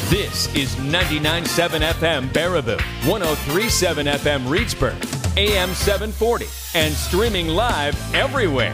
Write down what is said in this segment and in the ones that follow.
This is 99.7 FM Baraboo, 103.7 FM Reedsburg, AM 740, and streaming live everywhere.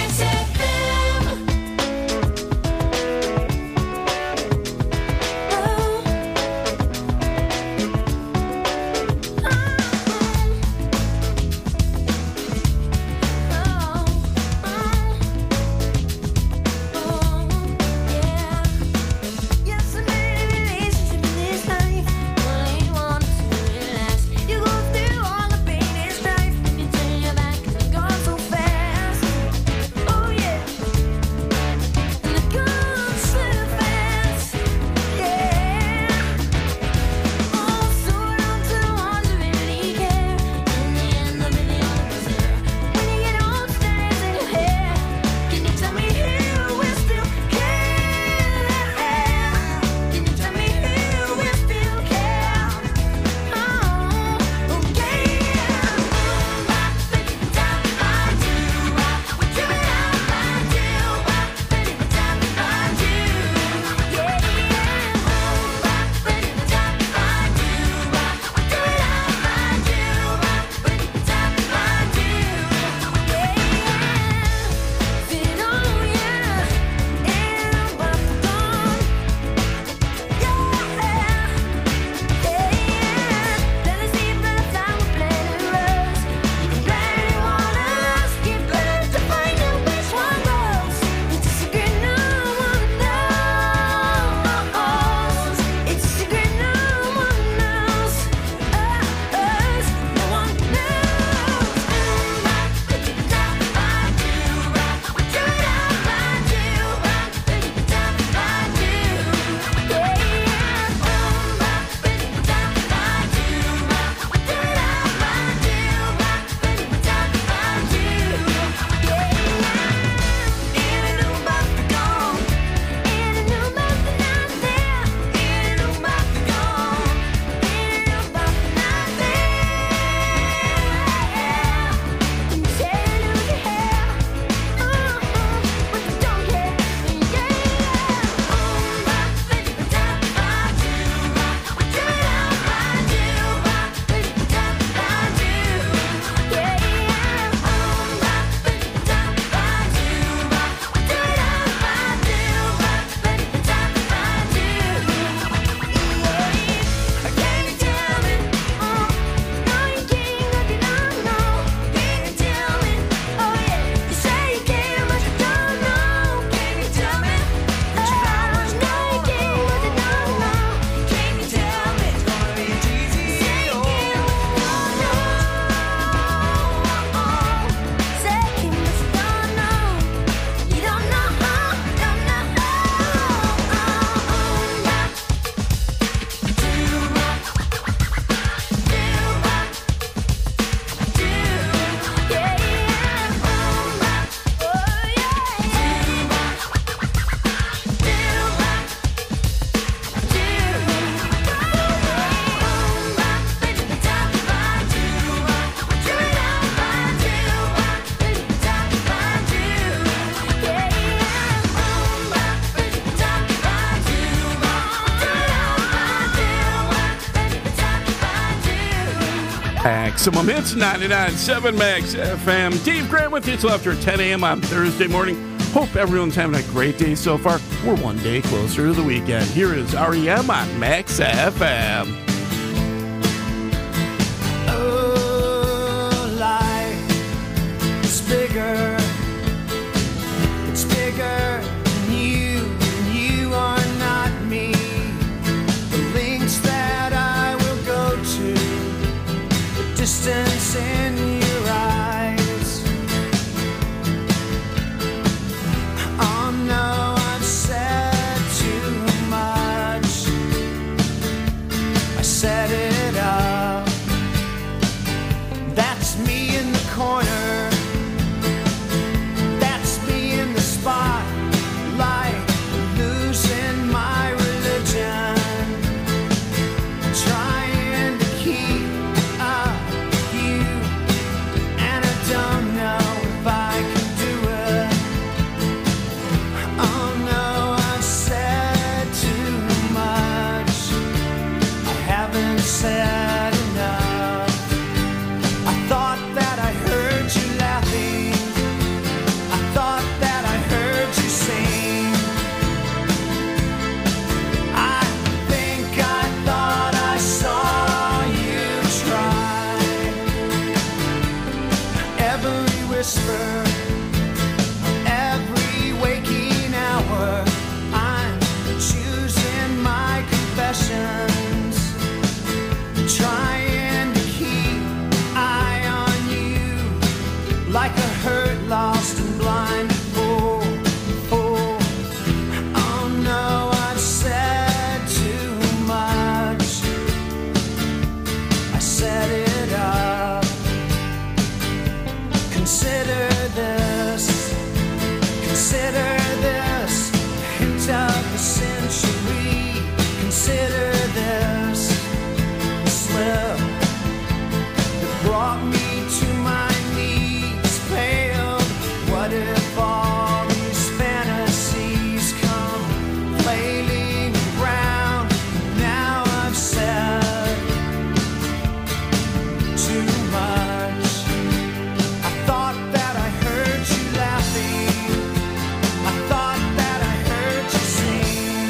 Maximum Hits, 99.7 Max FM. Dave Grant with you till after 10 a.m. on Thursday morning. Hope everyone's having a great day so far. We're one day closer to the weekend. Here is REM on Max FM. Oh, life is bigger. It's bigger than you are not me. The links that I will go to, the distance in your eyes. Oh no, I've said too much. I set it up. That's me in the corner. That's me in the spot. impressions, trying to keep eye on you like a hurt, lost and blind. Oh, oh, oh no, I've said too much. I set it up. Consider this hint of the century. Consider this slip that brought me to my knees, paled. What if all these fantasies come flailing around? Now I've said too much. I thought that I heard you laughing. I thought that I heard you sing.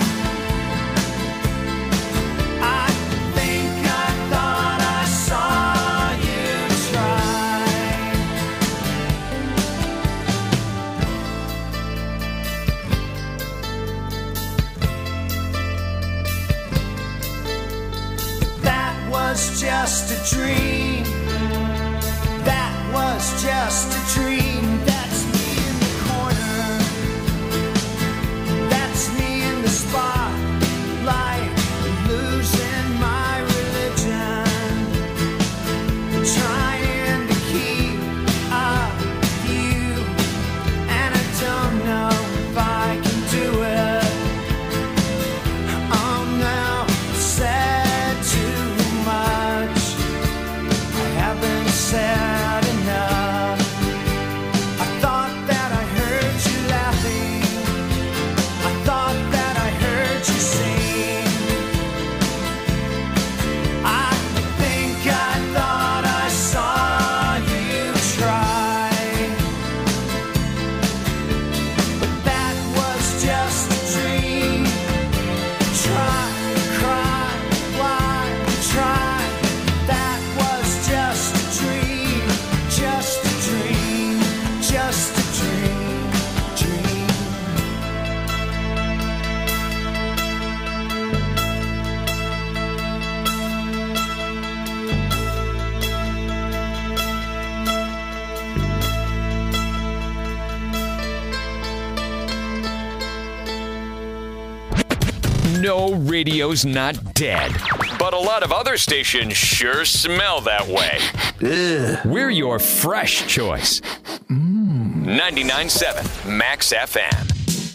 I think I thought I saw you try. That was just a dream. That was just a dream. That's me in the corner. That's me in the spotlight, losing my religion, trying to keep up with you, and I don't know if I can do it. Oh no, I've said too much. I haven't said enough. I thought that I heard you laughing. I thought that I heard you sing. I think I thought I saw you try. But that was just a dream. Try, cry, why try? That was just a dream, just a dream, just a dream, dream. No, radio's not dead. But a lot of other stations sure smell that way. We're your fresh choice. 99.7 Max FM.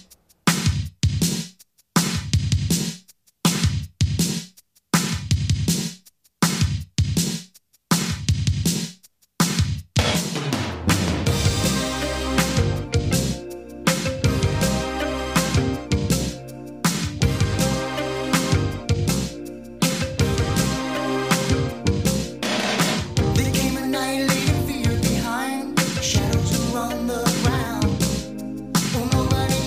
There came a night leaving fear behind, shadows around the ground. Oh, nobody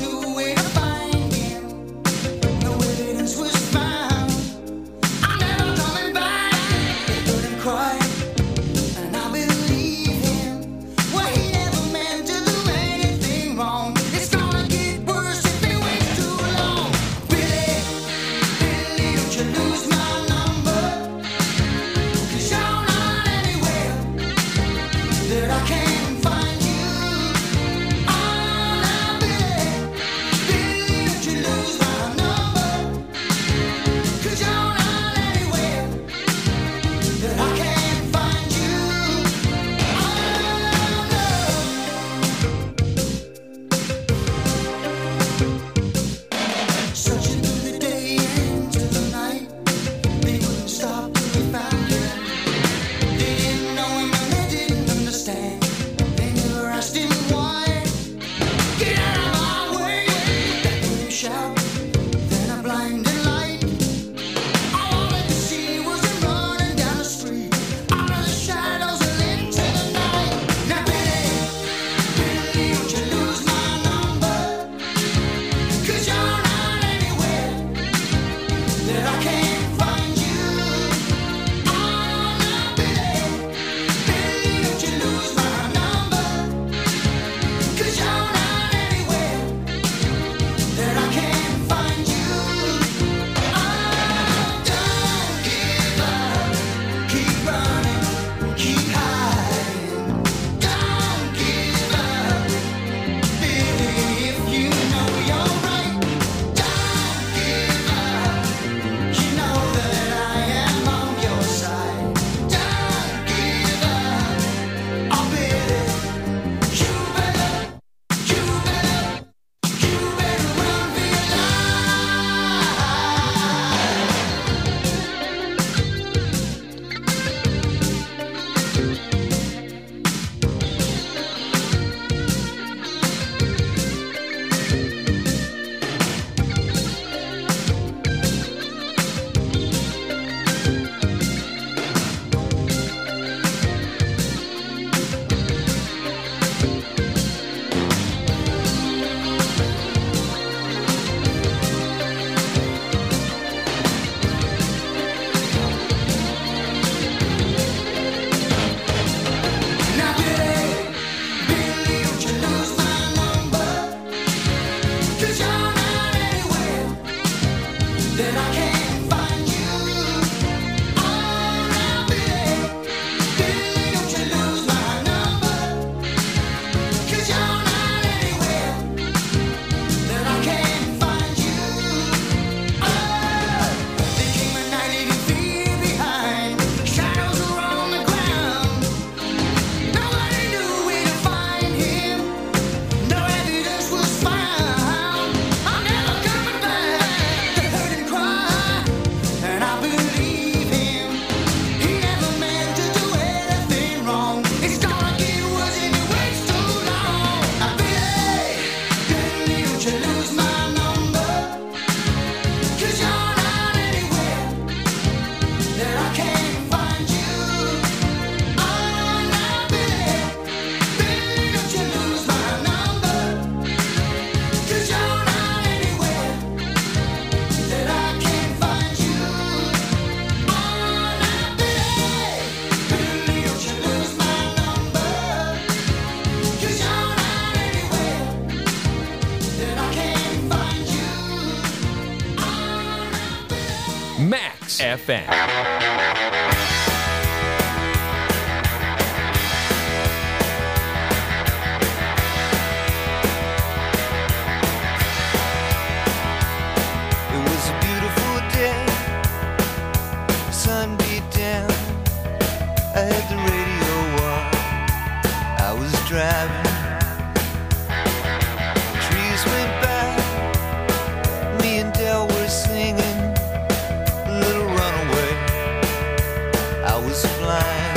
Max FM. It was a beautiful day, sun beat down. I had the radio on, I was driving. Trees went by, me and Del were singing a little runaway. I was flying,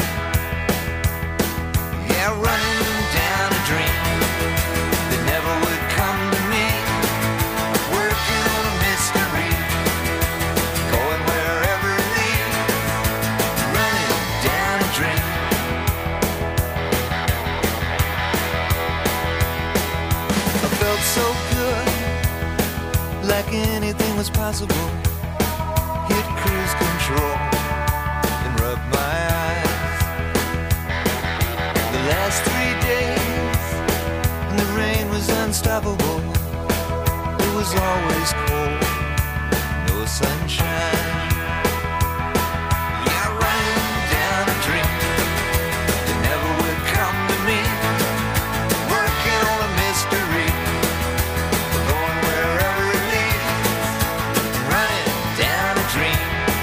yeah, running down a dream that never would come to me. Working on a mystery, going wherever it leads. Running down a dream. I felt so good, like anything was possible. Hit cruise control and rub my eyes. The last 3 days, and the rain was unstoppable. It was always cold, no sunshine. Yeah, running down a dream that never would come to me. Working on a mystery, going wherever it leads. Running down a dream.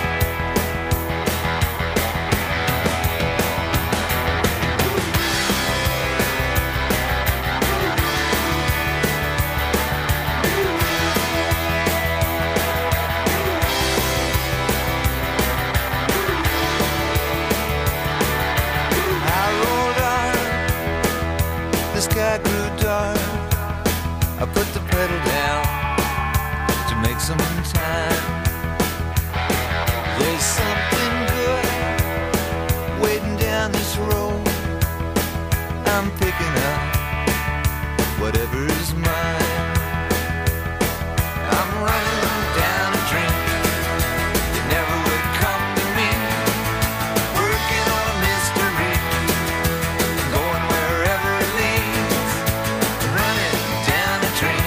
I rolled on, the sky grew dark. I put the pedal down to make some time. There's something good waiting down this road. I'm picking up whatever's mine. I'm running down a dream that never would come to me. Working on a mystery, going wherever it leads. Running down a dream.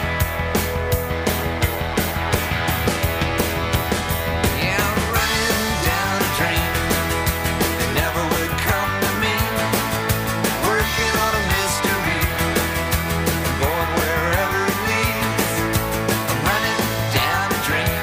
Yeah, I'm running down a dream that never would come to me. Working on a mystery, going wherever it leads. I'm running down a dream.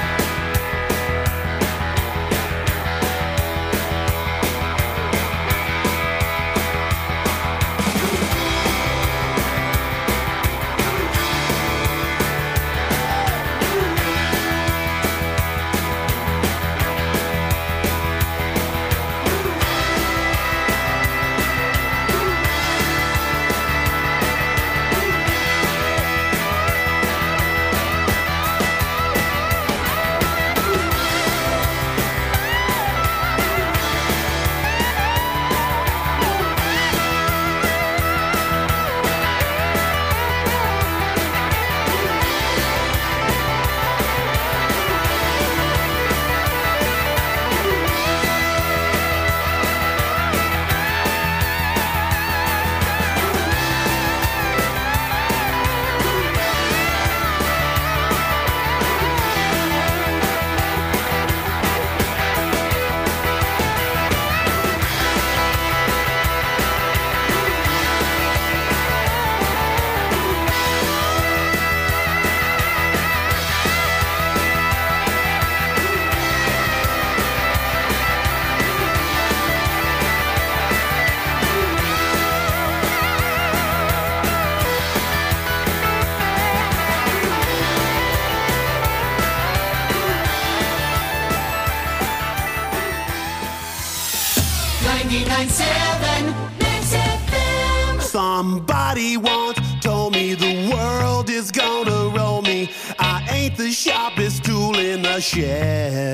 Somebody once told me the world is gonna roll me. I ain't the sharpest tool in the shed.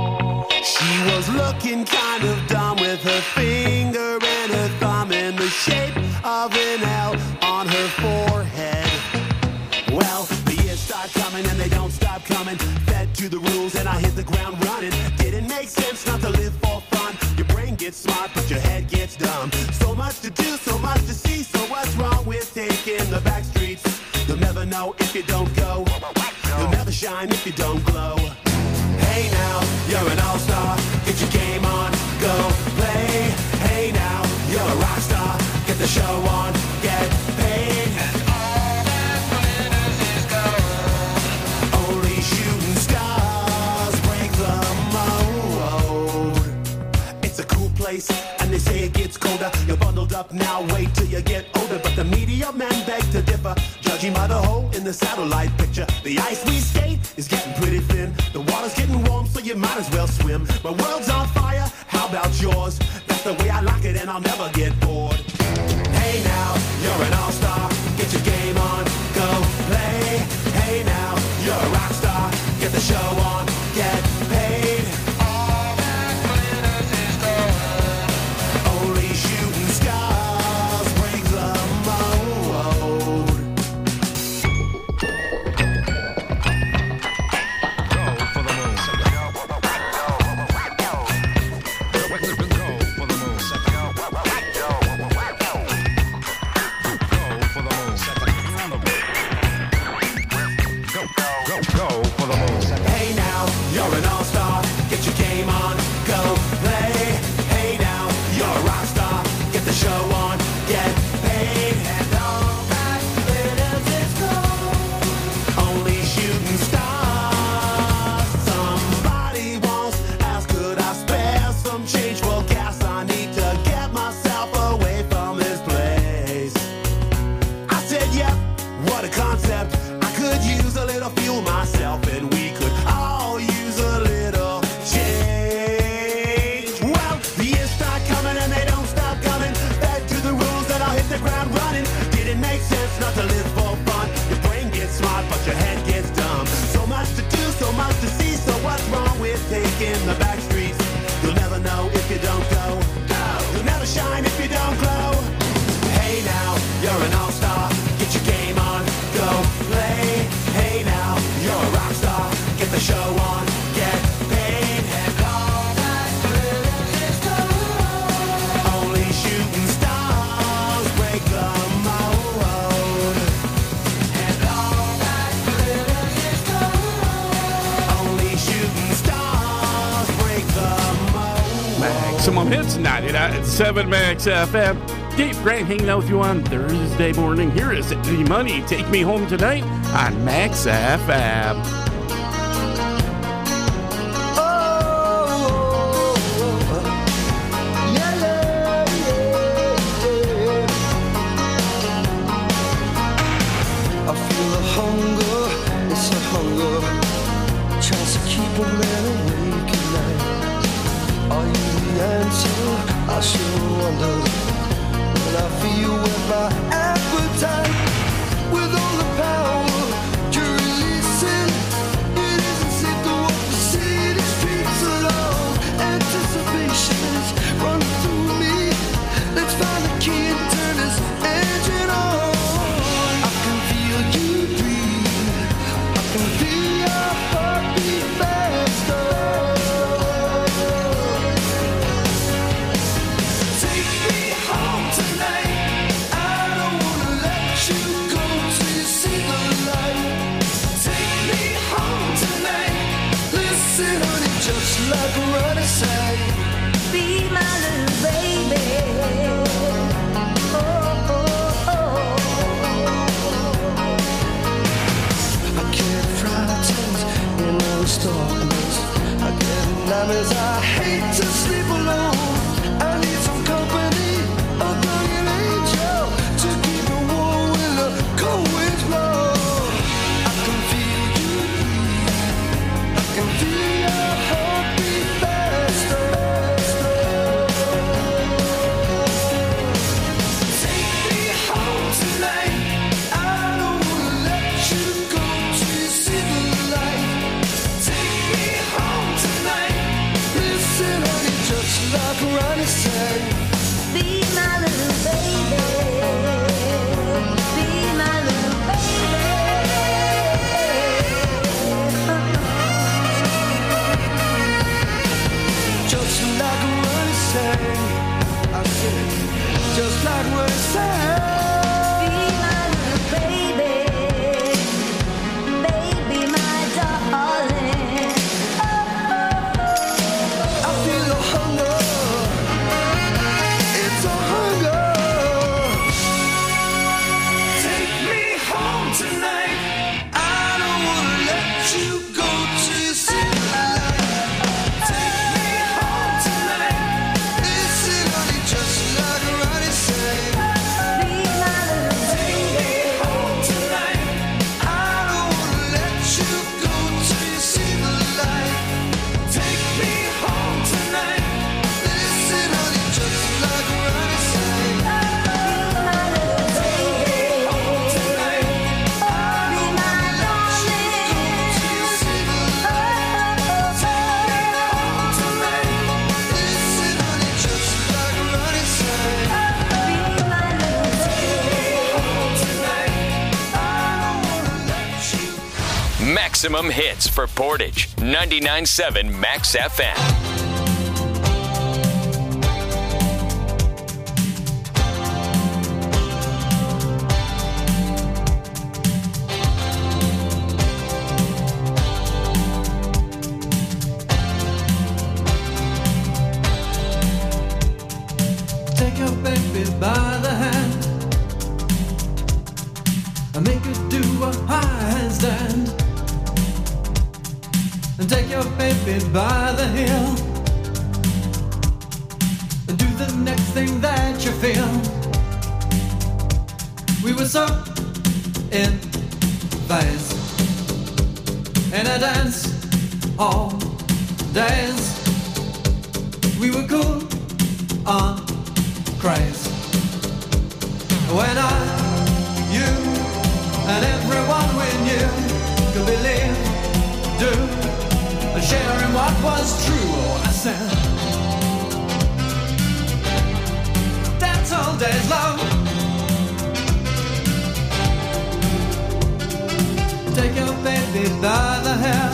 She was looking kind of dumb with her finger and her thumb in the shape of an L on her forehead. Well, the years start coming and they don't stop coming. Fed to the rules and I hit the ground running. Didn't make sense not to live for fun. Your brain gets smart but your head gets dumb. So much to do, so much to see. So what's wrong with taking the back streets? You'll never know if you don't go. You'll never shine if you don't glow. Hey now, you're an all-star. Get your game on, go play. Hey now, you're a rock star. Get the show on, get paid. And all that glitters is gold. Only shooting stars break the mold. It's a cool place, and they say it gets colder. You're bundled up now, wait till you get older. But the media men beg to differ, judging by the hole in the satellite picture. The ice we skate is getting pretty thin. The water's getting warm, so you might as well swim. My world's on fire, how about yours? That's the way I like it, and I'll never get bored. Hey now, you're an all-star. Get your game on, go play. Hey now, you're a rock star. Get the show on, get paid. All that glitters is gold. Only shooting stars break the mold. Hey now, you're an all-star. Get your game on, go play. Hey now, you're a rock star. Get the show on, get paid. And all that glitters is gold. Only shooting stars. Somebody once asked, could I spare some change for gas? I need to get myself away from this place. I said, yep, what a concept. I could use a little fuel myself, and we could all use a little change. Well, the years start coming and they don't stop coming. Back to the rules and I'll hit the ground running. Didn't make sense not to live for fun. Your brain gets smart, but your head gets dumb. So much to do, so much to see. So what's wrong with taking the back streets? You'll never know if you don't go. You'll never shine if you don't glow. Hey now, you're an all-star. Get your game on, go play. Hey now, you're a rock star. Get the show on, get paid. And all that glitters is gold. Only shooting stars break the mold. And all that glitters is gold. Only shooting stars break the mold. Maximum Hits 99.7 Max FM. Dave Grant hanging out with you on Thursday morning. Here is the money. Take Me Home Tonight on Max FM. I feel a hunger, it's a hunger, tries to keep a man awake at night. Are you the answer? I sure wonder. When I feel with my appetite, with all the power you're releasing, it isn't safe to walk the city streets alone. Anticipation is running through me. Let's find the key and turn this engine on. I can feel you breathe. I can feel your heartbeat faster. Take me home tonight. I don't wanna let you go till you see the light. Take me home tonight. Listen, honey, just like Ronnie sang. Be my little baby. Oh, oh, oh. I can't frightened in all the darkness. I get nightmares. I hate to sleep alone. I need some company, a guardian angel to keep me warm when the cold winds blow. I can feel you breathe. I can feel your heartbeat faster. Take me home tonight. I don't wanna let you go till you see the light. Take me home tonight. Listen, honey, just like Ronnie sang. Be my little baby. Be my little baby. Just like Ronnie sang. I said, just like Ronnie sang. Be my little baby. Baby, my darling. Oh, maximum hits for Portage. 99.7 Max FM. Take your baby by the hand and make her do a handstand. And take your baby by the heel and do the next thing that you feel. We were so in phase in a dance all days. We were cool on craze. When I, you, and everyone we knew could believe, do, and share in what was true. Oh, I said, dance all days long. Take your baby by the hair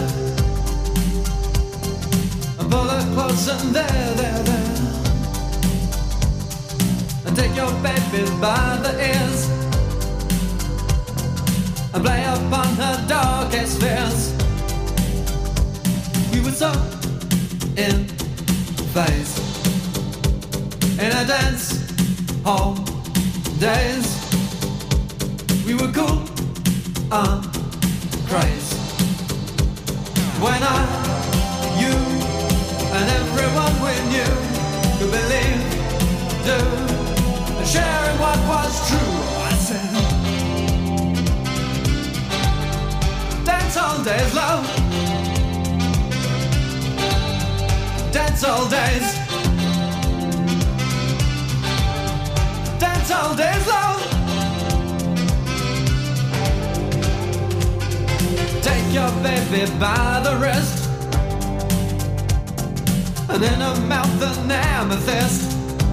and pull her close and there. And take your baby by the ears and play upon her darkest fears. We were so in phase in a dance hall days. We were cool on craze. When I, you, and everyone we knew could believe, do, and sharing what was true. I said, dance all days, love. Dance all days. Dance all days, love. Take your baby by the wrist and in her mouth an amethyst.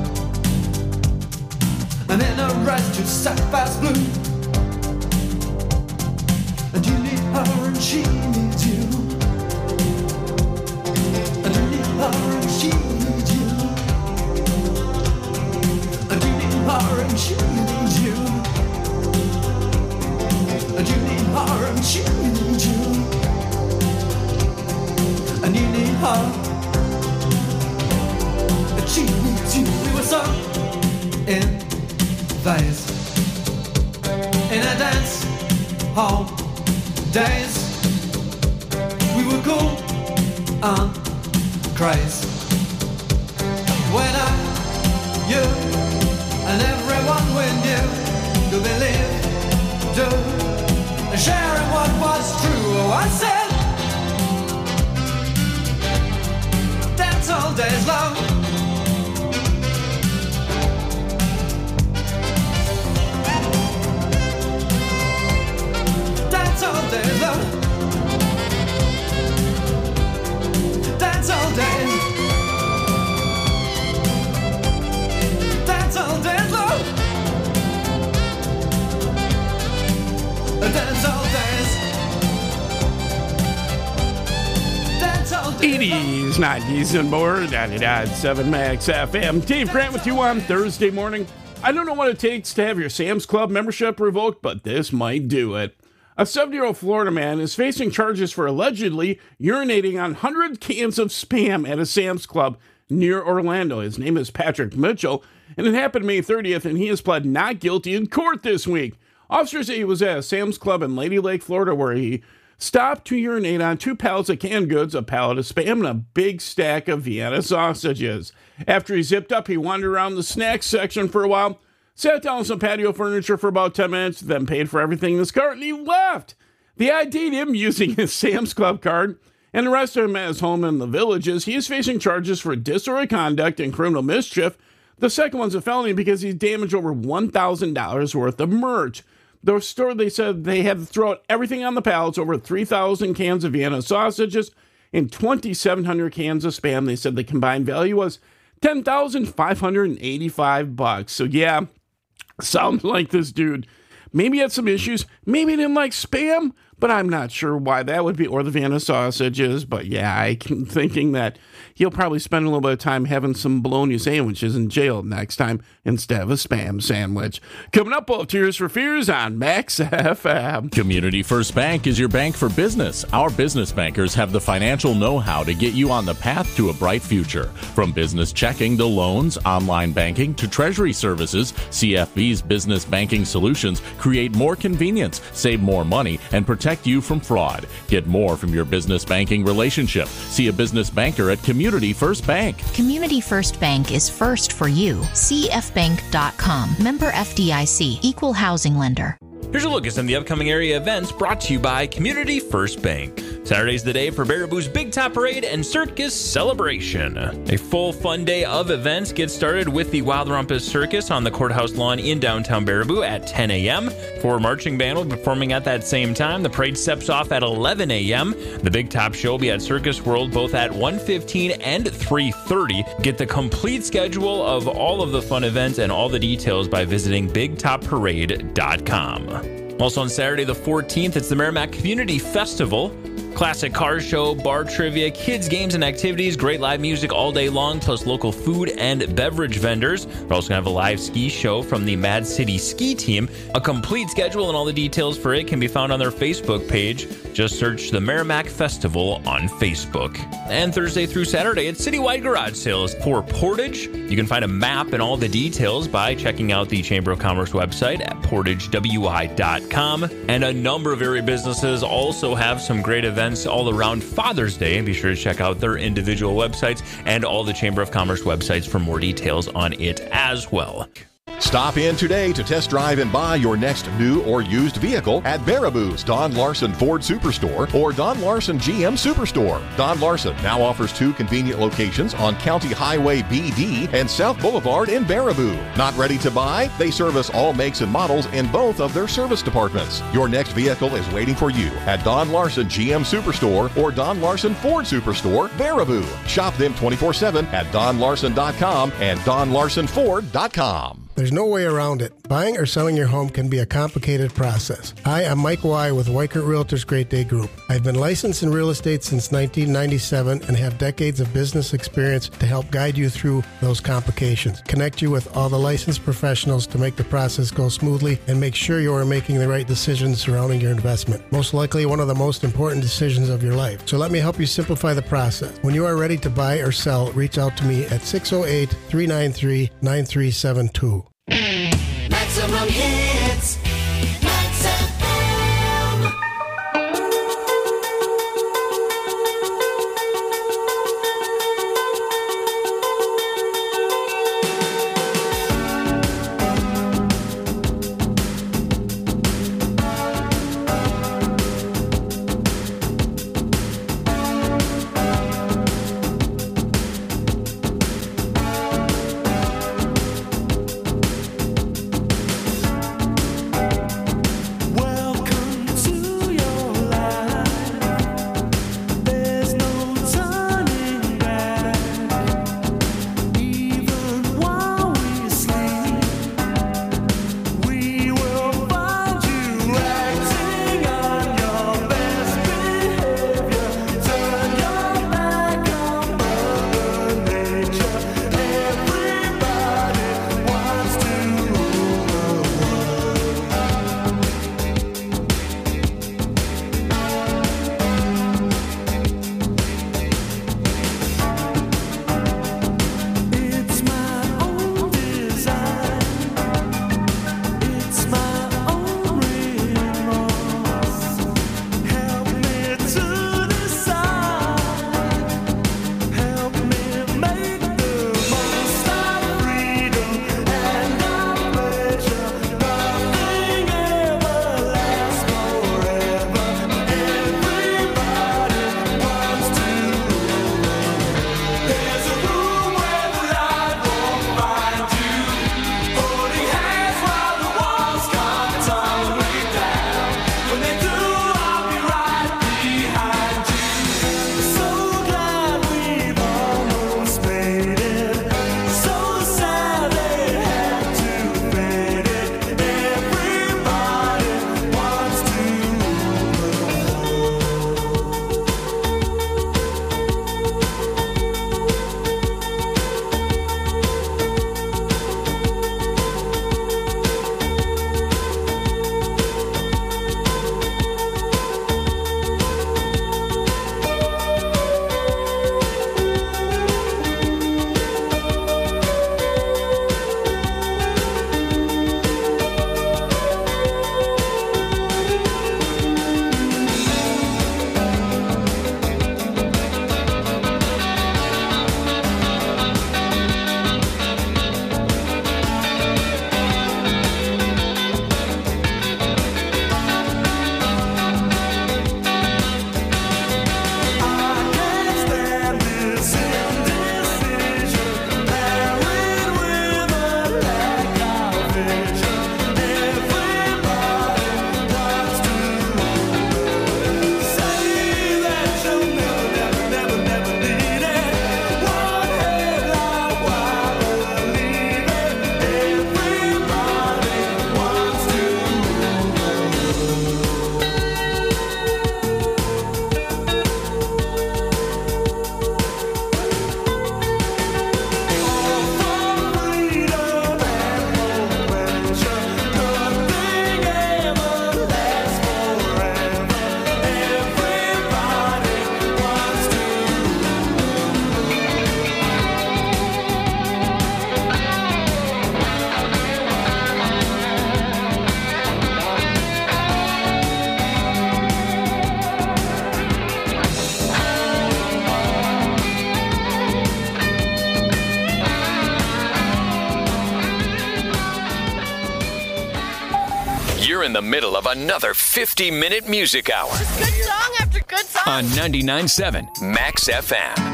And in a red to sapphire's blue. And you need her and she needs you. And you need her and she needs you. And you need her and she needs you. And you need her and she needs you. And you need her and she needs you. We were so in phase in a dance hall days. We were cool on craze. When I, you, and everyone we knew could believe, do, and sharing what was true. Oh, I said, dance all days, love. Dance all day, love. Dance all day. Dance all day, love. Dance all days. Dance all days. 80s, 90s, and more. 99.7 Max FM. Dave Grant with you on Thursday morning. I don't know what it takes to have your Sam's Club membership revoked, but this might do it. A 70-year-old Florida man is facing charges for allegedly urinating on 100 cans of Spam at a Sam's Club near Orlando. His name is Patrick Mitchell, and it happened May 30th, and he has pled not guilty in court this week. Officers say he was at a Sam's Club in Lady Lake, Florida, where he stopped to urinate on 2 pallets of canned goods, a pallet of Spam, and a big stack of Vienna sausages. After he zipped up, he wandered around the snacks section for a while, sat down on some patio furniture for about 10 minutes, then paid for everything in his cart, and he left. They ID'd him using his Sam's Club card and arrested him at his home in the Villages. He is facing charges for disorderly conduct and criminal mischief. The second one's a felony because he's damaged over $1,000 worth of merch. The store, they said they had to throw out everything on the pallets, over 3,000 cans of Vienna sausages and 2,700 cans of Spam. They said the combined value was $10,585. So yeah, sounds like this dude maybe had some issues. Maybe didn't like Spam, but I'm not sure why that would be, or the Vienna sausages. But yeah, I'm thinking that he'll probably spend a little bit of time having some bologna sandwiches in jail next time instead of a Spam sandwich. Coming up, we'll have Tears for Fears on Max FM. Community First Bank is your bank for business. Our business bankers have the financial know-how to get you on the path to a bright future. From business checking to loans, online banking to treasury services, CFB's business banking solutions create more convenience, save more money, and protect you from fraud. Get more from your business banking relationship. See a business banker at Community First Bank. Community First Bank is first for you. CFbank.com. Member FDIC. Equal housing lender. Here's a look at some of the upcoming area events brought to you by Community First Bank. Saturday's the day for Baraboo's Big Top Parade and Circus Celebration. A full fun day of events gets started with the Wild Rumpus Circus on the courthouse lawn in downtown Baraboo at 10 a.m. For marching band will be performing at that same time. The parade steps off at 11 a.m. The Big Top Show will be at Circus World both at 1:15 and 3:30. Get the complete schedule of all of the fun events and all the details by visiting BigTopParade.com. Also on Saturday the 14th, it's the Merrimack Community Festival. Classic car show, bar trivia, kids, games, and activities, great live music all day long, plus local food and beverage vendors. We're also going to have a live ski show from the Mad City Ski Team. A complete schedule and all the details for it can be found on their Facebook page. Just search the Merrimack Festival on Facebook. And Thursday through Saturday, it's citywide garage sales for Portage. You can find a map and all the details by checking out the Chamber of Commerce website at portagewi.com. And a number of area businesses also have some great events all around Father's Day. Be sure to check out their individual websites and all the Chamber of Commerce websites for more details on it as well. Stop in today to test drive and buy your next new or used vehicle at Baraboo's Don Larson Ford Superstore or Don Larson GM Superstore. Don Larson now offers 2 convenient locations on County Highway BD and South Boulevard in Baraboo. Not ready to buy? They service all makes and models in both of their service departments. Your next vehicle is waiting for you at Don Larson GM Superstore or Don Larson Ford Superstore, Baraboo. Shop them 24/7 at donlarson.com and donlarsonford.com. There's no way around it. Buying or selling your home can be a complicated process. Hi, I'm Mike Y. with Weichert Realtors Great Day Group. I've been licensed in real estate since 1997 and have decades of business experience to help guide you through those complications, connect you with all the licensed professionals to make the process go smoothly, and make sure you are making the right decisions surrounding your investment. Most likely one of the most important decisions of your life. So let me help you simplify the process. When you are ready to buy or sell, reach out to me at 608-393-9372. Maximum hits. Max FM. in the middle of another 50-minute music hour Good song after good song. on 99.7 Max FM.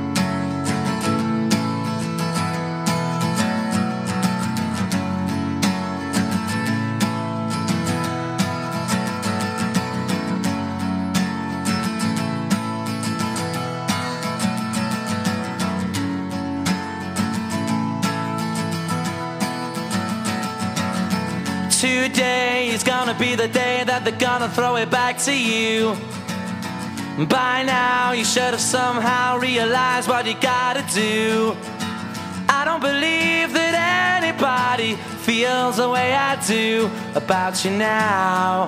Today is gonna be the day that they're gonna throw it back to you. By now you should have somehow realized what you gotta do. I don't believe that anybody feels the way I do about you now.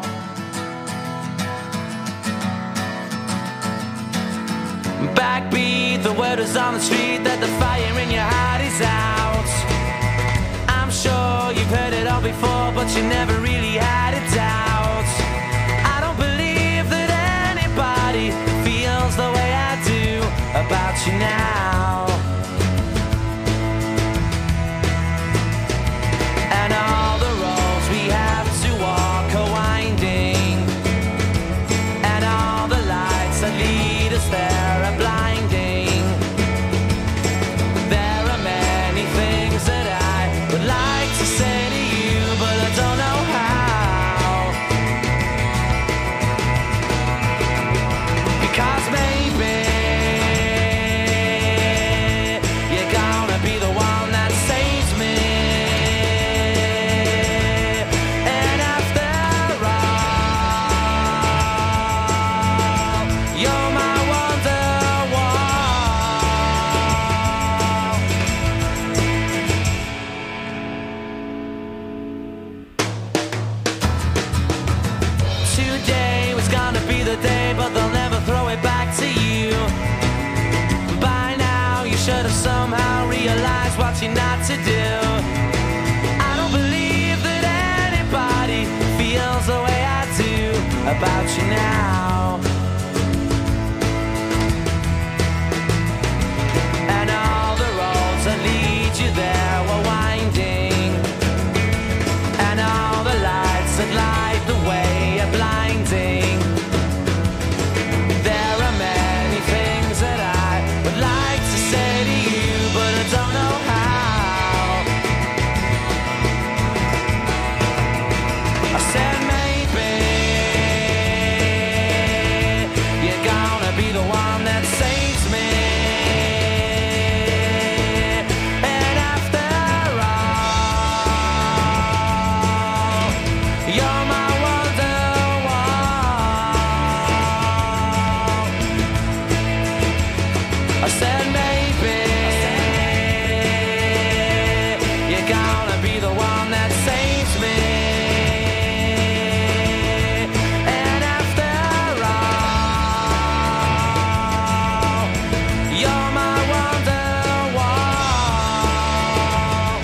Backbeat, the word is on the street that the fire in your heart is out. I'm sure you've heard it all before, but you never really had a doubt. I don't believe that anybody feels the way I do about you now. And all the roads we have to walk are winding, and all the lights that lead us there are blinding. There are many things that I would like to say to you, but I don't know how. Because maybe you're gonna be the one that saves me. And after all, you're my wonderwall. Today was gonna be the day, but they'll never throw it back to you. By now you should have somehow realized what you're not to do. I don't believe that anybody feels the way I do about you now. And all the roads that lead you there were winding, and all the lights that light the way are blinding. There are many things that I would like to say to you, but I don't know how. I said maybe you're gonna be the one that saves me. And after all, you're my wonderwall. I said maybe you're gonna be the one that saves me. And after all, you're my wonderwall.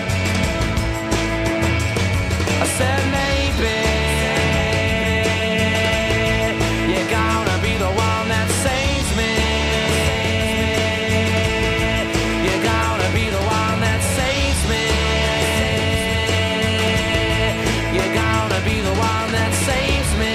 I said maybe you're gonna be the one that saves me. You're gonna be the one that saves me. You're gonna be the one that saves me.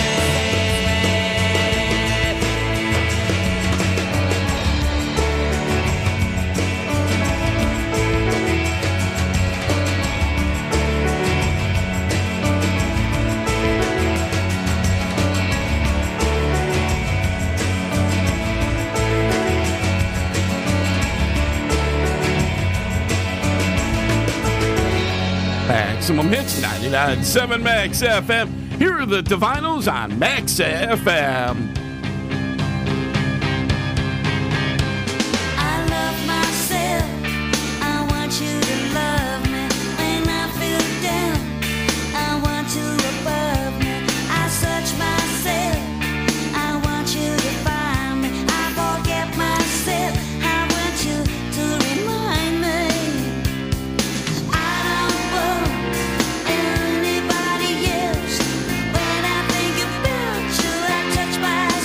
Maximum Hits, 99.7 Max FM. Here are the Divinyls on Max FM. I love myself. I want you to love me. When I feel down, I want you above me. I search myself. I want you to find me. I forget myself. I want you to remind me. I don't want anybody else. When I think about you, I touch myself.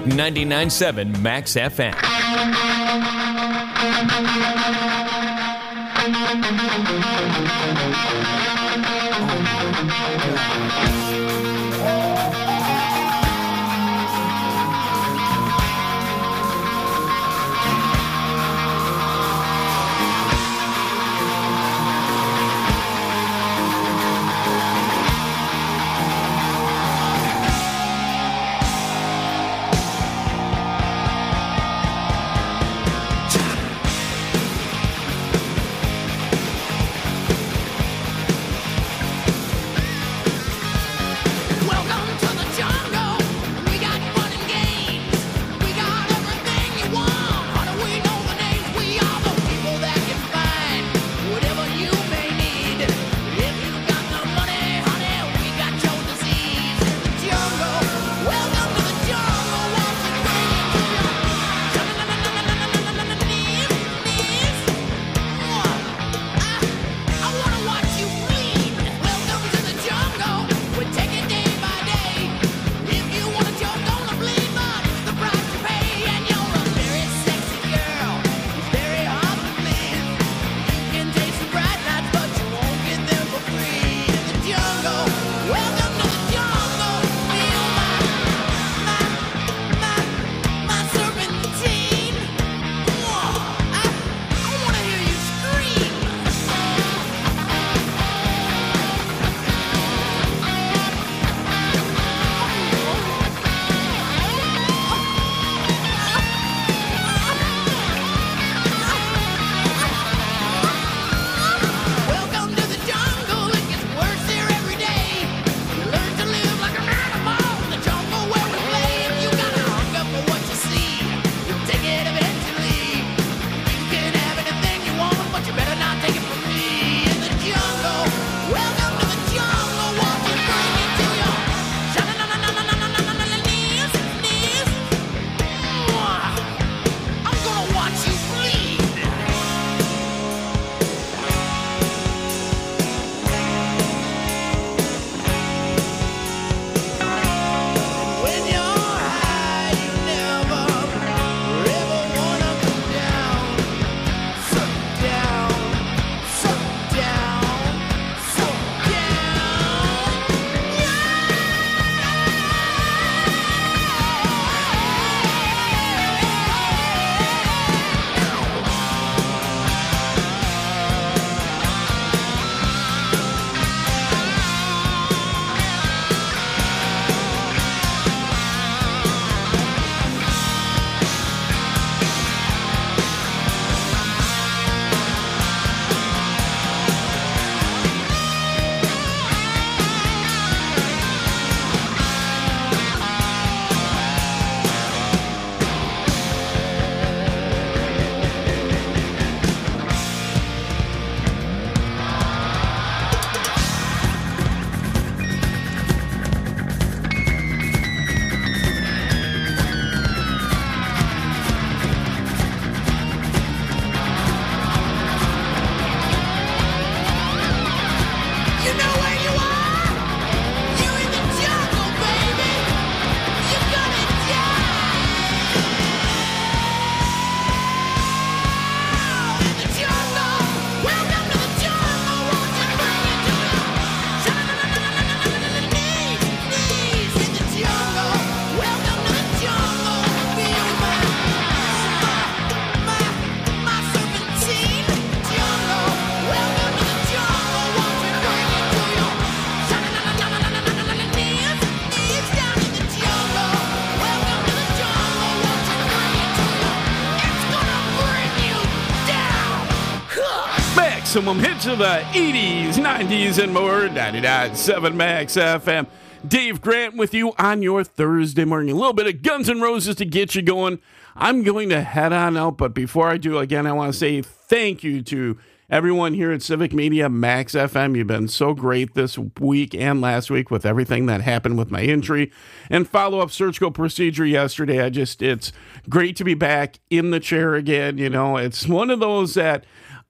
99.7 Max FM. Maximum hits of the 80s, 90s, and more. 99.7 Max FM. Dave Grant with you on your Thursday morning. A little bit of Guns N' Roses to get you going. I'm going to head on out, but before I do, again, I want to say thank you to everyone here at Civic Media Max FM. You've been so great this week and last week with everything that happened with my injury and follow-up surgical procedure yesterday. It's great to be back in the chair again. You know, it's one of those that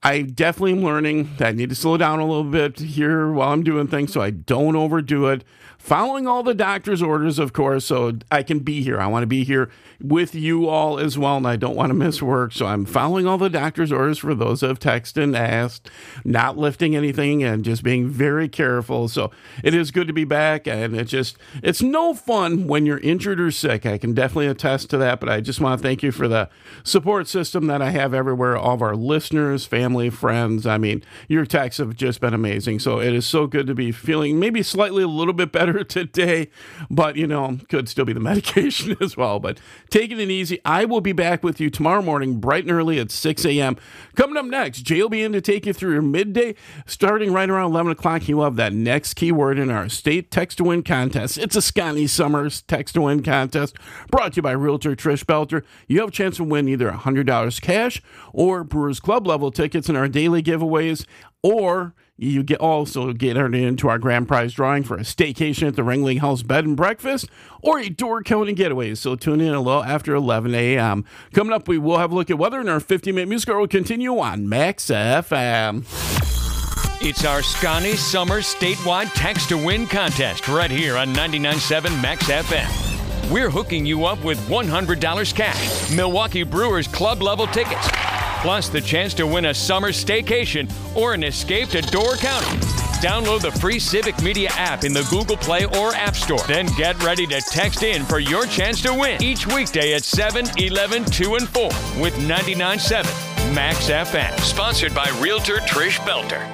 I definitely am learning that I need to slow down a little bit here while I'm doing things so I don't overdo it. Following all the doctor's orders, of course, so I can be here. I want to be here with you all as well, and I don't want to miss work. So I'm following all the doctor's orders for those who have texted and asked, not lifting anything and just being very careful. So it is good to be back, and it's no fun when you're injured or sick. I can definitely attest to that, but I just want to thank you for the support system that I have everywhere, all of our listeners, family, friends. I mean, your texts have just been amazing. So it is so good to be feeling maybe slightly a little bit better today, but could still be the medication as well. But taking it easy. I will be back with you tomorrow morning, bright and early at 6 a.m. Coming up next, Jay will be in to take you through your midday. Starting right around 11 o'clock, he will have that next keyword in our state text to win contest. It's a Scotty Summers text to win contest brought to you by Realtor Trish Belter. You have a chance to win either $100 cash or Brewers Club level tickets in our daily giveaways, or you get entered into our grand prize drawing for a staycation at the Ringling House Bed and Breakfast or a Door County Getaway. So tune in a little after 11 a.m. Coming up, we will have a look at weather, and our 50-minute music hour will continue on Max FM. It's our Scotty Summers statewide text to win contest right here on 99.7 Max FM. We're hooking you up with $100 cash, Milwaukee Brewers Club level tickets, plus the chance to win a summer staycation or an escape to Door County. Download the free Civic Media app in the Google Play or App Store. Then get ready to text in for your chance to win each weekday at 7, 11, 2, and 4 with 99.7 Max FM. Sponsored by Realtor Trish Belter.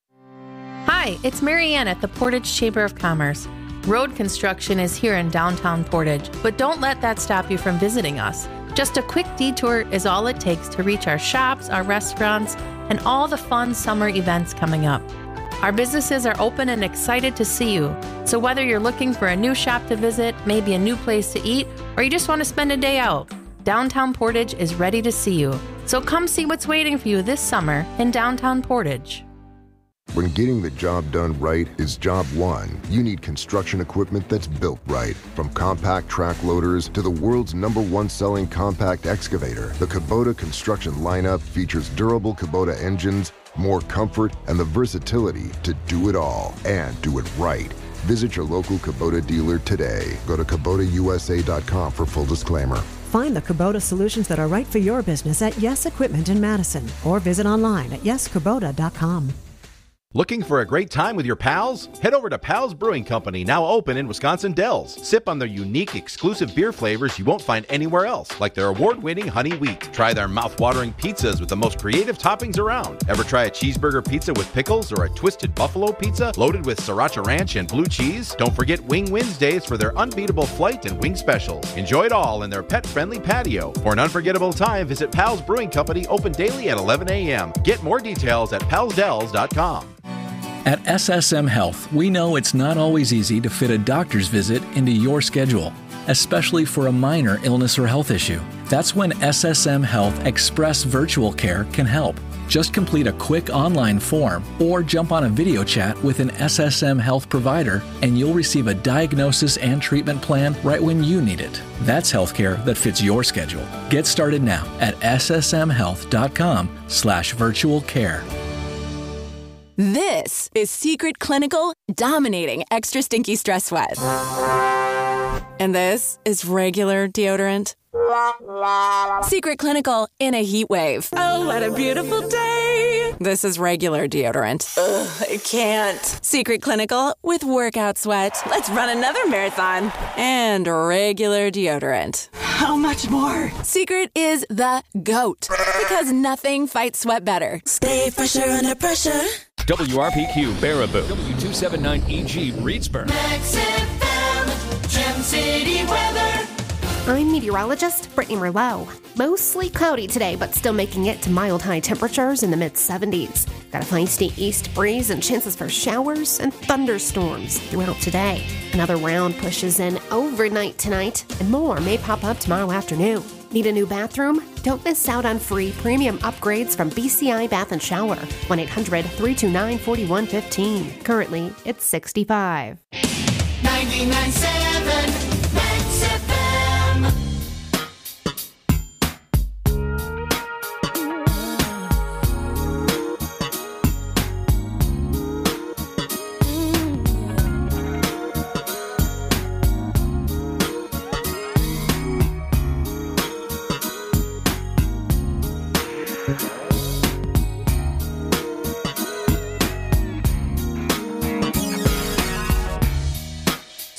Hi, it's Marianne at the Portage Chamber of Commerce. Road construction is here in downtown Portage, but don't let that stop you from visiting us. Just a quick detour is all it takes to reach our shops, our restaurants, and all the fun summer events coming up. Our businesses are open and excited to see you. So whether you're looking for a new shop to visit, maybe a new place to eat, or you just want to spend a day out, downtown Portage is ready to see you. So come see what's waiting for you this summer in downtown Portage. When getting the job done right is job one, you need construction equipment that's built right. From compact track loaders to the world's #1 selling compact excavator, the Kubota construction lineup features durable Kubota engines, more comfort, and the versatility to do it all and do it right. Visit your local Kubota dealer today. Go to KubotaUSA.com for full disclaimer. Find the Kubota solutions that are right for your business at Yes Equipment in Madison or visit online at yeskubota.com. Looking for a great time with your pals? Head over to Pals Brewing Company, now open in Wisconsin Dells. Sip on their unique, exclusive beer flavors you won't find anywhere else, like their award-winning Honey Wheat. Try their mouth-watering pizzas with the most creative toppings around. Ever try a cheeseburger pizza with pickles or a twisted buffalo pizza loaded with sriracha ranch and blue cheese? Don't forget Wing Wednesdays for their unbeatable flight and wing specials. Enjoy it all in their pet-friendly patio. For an unforgettable time, visit Pals Brewing Company, open daily at 11 a.m. Get more details at palsdells.com. At SSM Health, we know it's not always easy to fit a doctor's visit into your schedule, especially for a minor illness or health issue. That's when SSM Health Express Virtual Care can help. Just complete a quick online form or jump on a video chat with an SSM Health provider and you'll receive a diagnosis and treatment plan right when you need it. That's healthcare that fits your schedule. Get started now at ssmhealth.com/virtual care. This is Secret Clinical dominating extra stinky stress sweat. And this is regular deodorant. Secret Clinical in a heat wave. Oh, what a beautiful day. This is regular deodorant. Ugh, I can't. Secret Clinical with workout sweat. Let's run another marathon. And regular deodorant. How much more? Secret is the GOAT. Because nothing fights sweat better. Stay fresher under pressure. WRPQ Baraboo, W279EG Reedsburg. Max FM, Gem City weather. I'm meteorologist Brittany Merlot. Mostly cloudy today, but still making it to mild high temperatures in the mid-70s. Got a feisty east breeze and chances for showers and thunderstorms throughout today. Another round pushes in overnight tonight, and more may pop up tomorrow afternoon. Need a new bathroom? Don't miss out on free premium upgrades from BCI Bath & Shower. 1-800-329-4115. Currently, it's 65. 99.7 Max FM.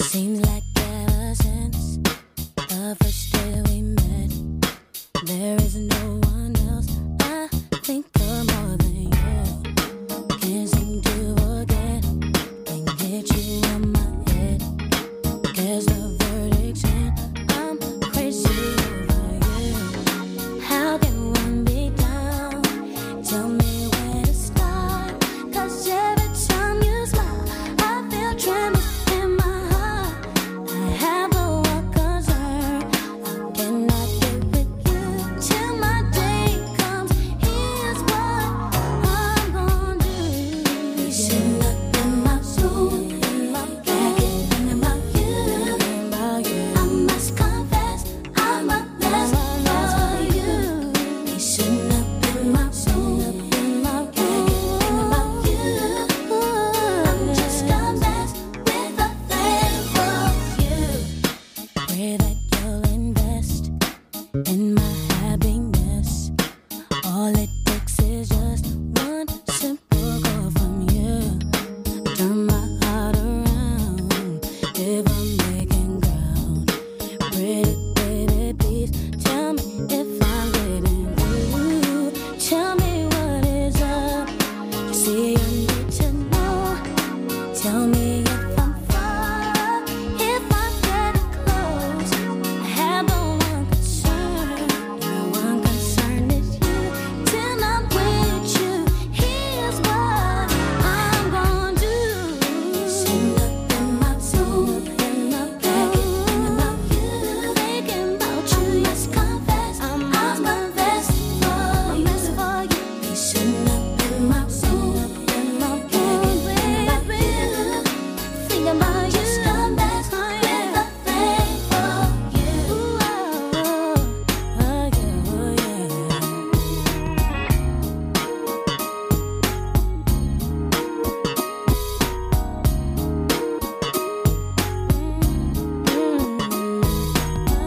Seems like ever since the first day we met, there is no one else I think of more than you. Can't seem to forget, can't get you on my head. Guess the verdict's in, I'm crazy over you. How can one be down? Tell me where to start, 'cause every time you smile, I feel tremors in my heart. I have a one concern, how can I get with you till my day comes? Here's what I'm gonna do. You sitting up in my room, thinking about you. I must confess, I'm a mess for you. You sitting up in my room, thinking about you. I'm just a mess with a thing for you. Pray that you'll invest in my happiness. All it takes is just one simple call from you. Turn my heart around if I'm making ground. Pretty baby, please tell me if I'm getting through. Tell me what is up. See, I need to know. Tell me if I'm far, if I'm getting close. I have but one concern, and the one concern is you. Till I'm with you, here's what I'm gonna do. Sitting up in my room, thinking about you. I must confess, I'm a mess for you. Sitting up in my room, thinking about you.